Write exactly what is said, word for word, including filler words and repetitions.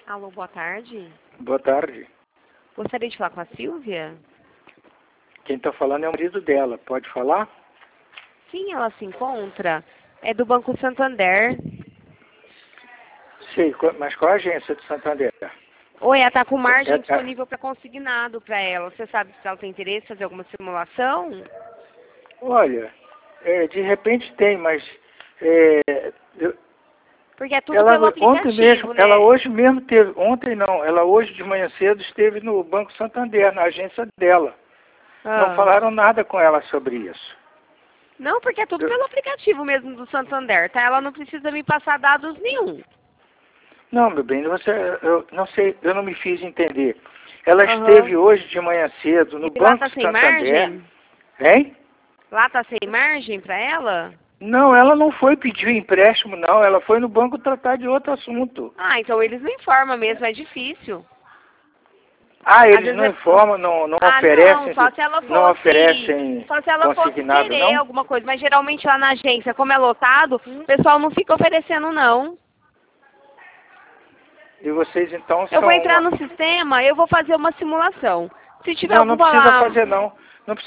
Alô, boa tarde. Boa tarde. Gostaria de falar com a Silvia? Quem está falando é o marido dela. Pode falar? Sim, ela se encontra. É do Banco Santander. Sei, mas qual a agência de Santander? Oi, ela está com margem É, é, disponível para consignado para ela. Você sabe se ela tem interesse em fazer alguma simulação? Olha, é, de repente tem, mas é, eu, Porque é tudo ela pelo ontem mesmo, aplicativo, né? ela hoje mesmo teve, ontem não, ela hoje de manhã cedo esteve no Banco Santander, na agência dela. Não Ah. falaram nada com ela sobre isso. Não, porque é tudo Eu, pelo aplicativo mesmo do Santander, tá? Ela não precisa me passar dados nenhum. não, meu bem, você, eu não sei, eu não me fiz entender. Ela Aham. esteve hoje de manhã cedo no E lá Banco tá sem Santander. margem? Hein? Lá tá sem margem para ela? Não, ela não foi pedir o empréstimo, não. Ela foi no banco tratar de outro assunto. Ah, então eles não informam mesmo, é difícil. Ah, Às eles vezes não é... informam, não, não Ah, não, oferecem, só se ela não fosse, oferecem só se ela fosse consignado, querer não? alguma coisa, mas geralmente lá na agência, como é lotado, o pessoal não fica oferecendo não. E vocês então Eu são vou entrar uma... no sistema, eu vou fazer uma simulação. Se tiver Não, não alguma precisa lá... fazer, não.